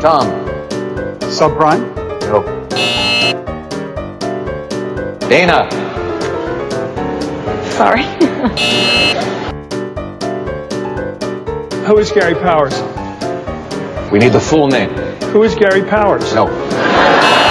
Tom. Subprime? No. Dana. Sorry. Who is Gary Powers? We need the full name. Who is Gary Powers? No.